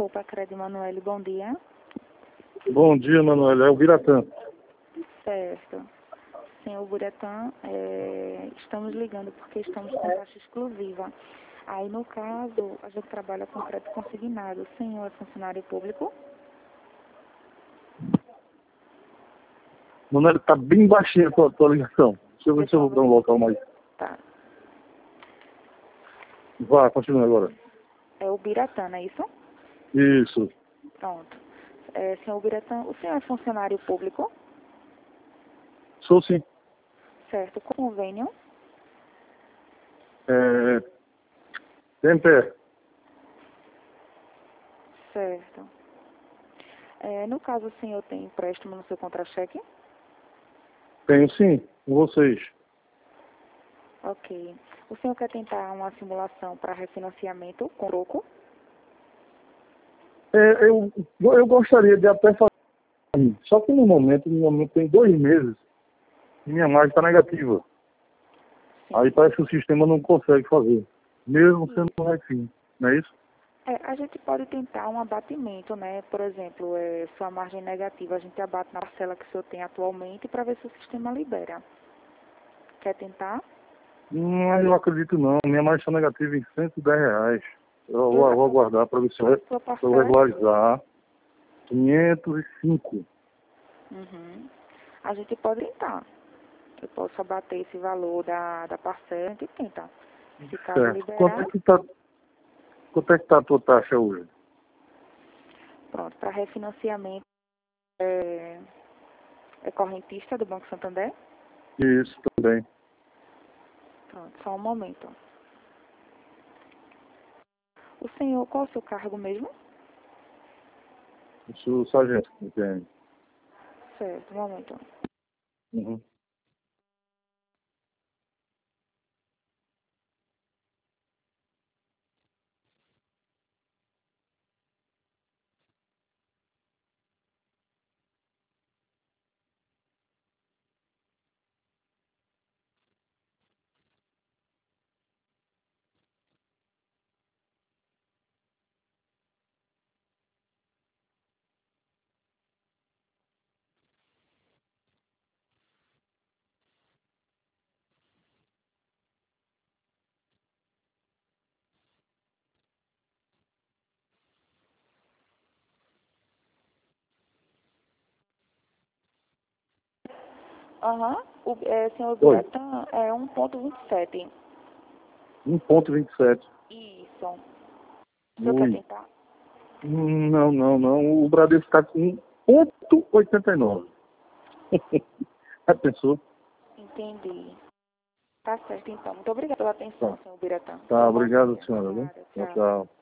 Opa, Cred Manoel, bom dia. Bom dia, Manoel. É o Biratã. Certo. Senhor Biratã, estamos ligando porque estamos com taxa exclusiva. Aí, no caso, a gente trabalha com crédito consignado. O senhor é funcionário público? Manoel, tá bem baixinha a tua ligação. Deixa eu ver se eu vou para um local mais... Tá. Vá, continua agora. É o Biratã, não é isso? Isso. Pronto. Senhor Biratã, o senhor é funcionário público? Sou sim. Certo. Convênio? Tem. Certo. No caso, o senhor tem empréstimo no seu contra-cheque? Tenho sim, com vocês. Ok. O senhor quer tentar uma simulação para refinanciamento com troco? Eu gostaria de até fazer, só que no momento tem 2 meses e minha margem está negativa. Sim. Aí parece que o sistema não consegue fazer, mesmo sendo um refim, não é isso? A gente pode tentar um abatimento, né? Por exemplo, sua margem negativa, a gente abate na parcela que o senhor tem atualmente para ver se o sistema libera. Quer tentar? Eu acredito não, minha margem está negativa em R$ 110. Eu vou aguardar para ver se eu regularizar. 505. Uhum. A gente pode tentar. Eu posso abater esse valor da parcela, a gente tenta. Se caso Certo. liberar, Quanto é que tá a tua taxa hoje? pronto. Para refinanciamento, é correntista do Banco Santander? Isso também. Pronto, só um momento. O senhor, qual é o seu cargo mesmo? Eu sou sargento, entende? Certo, um momento. Uhum. Aham. Senhor Oi. Biratã, é 1,27. 1,27. Isso. O senhor quer Ui. tentar? Não. O Bradesco está com 1,89. Já pensou? Entendi. Tá certo, então. Muito obrigada pela atenção, Tá, senhor Biratã. tá, Bom obrigado, dia. senhora. Né? Nada, Tchau, tchau. tchau.